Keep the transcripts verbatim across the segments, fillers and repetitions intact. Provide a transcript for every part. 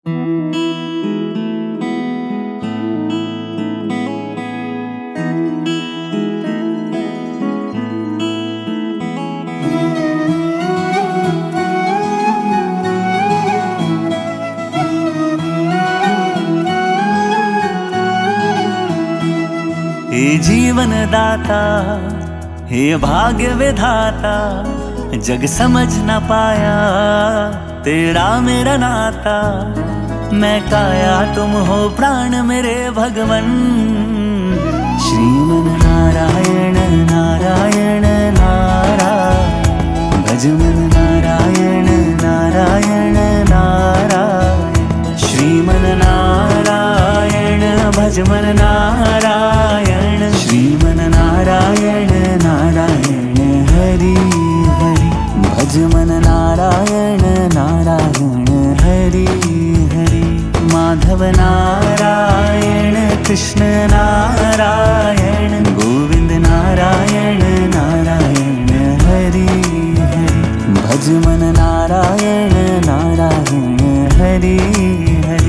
हे जीवन दाता, हे भाग्य विधाता, जग समझ न पाया तेरा मेरा नाता। मैं काया तुम हो प्राण मेरे भगवन। श्रीमन नारायण नारायण नारायण, भज मन नारायण नारायण नारायण। श्रीमन नारायण भज मन नारायण, श्रीमन नारायण नारायण हरि हरि। भज मन नारायण नारायण हरि हरि। माधव नारायण कृष्ण नारायण, गोविंद नारायण नारायण हरि हरि। भज मन नारायण नारायण हरि हरि।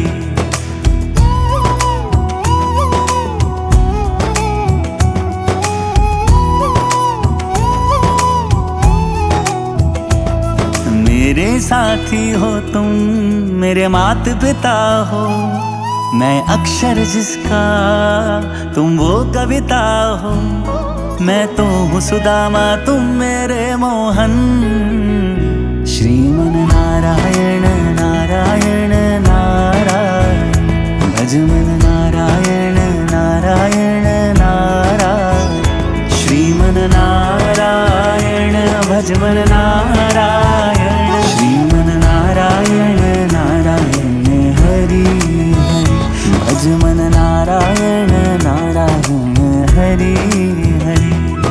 मेरे साथी हो तुम, मेरे माता पिता हो। मैं अक्षर जिसका, तुम वो कविता हो। मैं तो हूँ सुदामा, तुम मेरे मोहन। श्रीमन नारायण नारायण नारायण, भज मन नारायण नारायण नारायण। श्रीमन नारायण भज मन नारायण, श्रीमन नारायण नारायण हरि हरि। भज मन नारायण नारायण हरि हरि।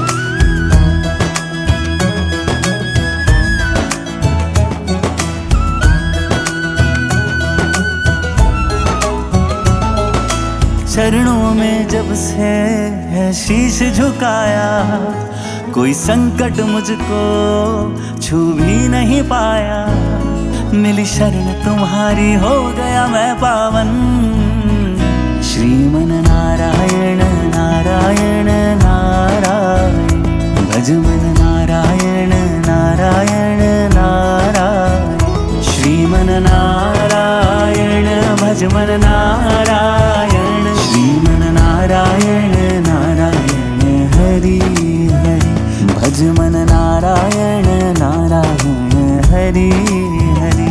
चरणों में जब से है शीश झुकाया, कोई संकट मुझको छू भी नहीं पाया। मिली शरण तुम्हारी हो गया मैं पावन। श्रीमन नारायण नारायण नारायण, भज मन नारायण नारायण नारायण। श्रीमन नारायण भज मन नारायण, श्रीमन नारायण नारायण हरि हरि। भज मन नारायण नारायण हरि हरि।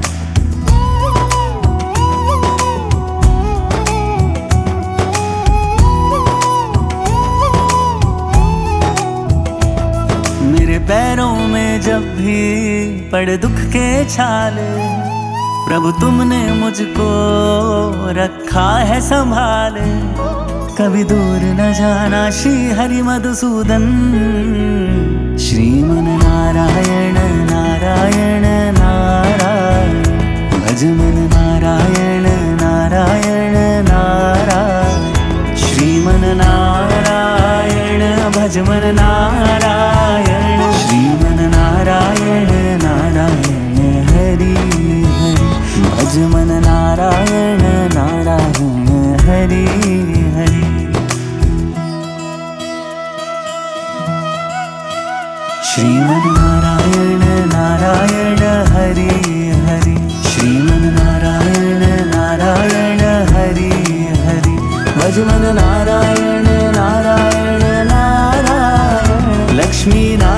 मेरे पैरों में जब भी पड़े दुख के छाले, प्रभु तुमने मुझको रखा है संभाले। कभी दूर न जाना श्री हरि मधुसूदन। श्रीमन नारायण नारायण नारायण, भज मन नारायण नारायण नारायण। श्रीमन नारायण भज मन नारायण, श्रीमन नारायण नारायण हरि हरि। भज मन नारायण नारायण हरि हरि। श्रीमन नारायण नारायण हरि हरि। श्रीमन नारायण नारायण हरि हरि। भज मन नारायण नारायण नारायण। लक्ष्मी नारायण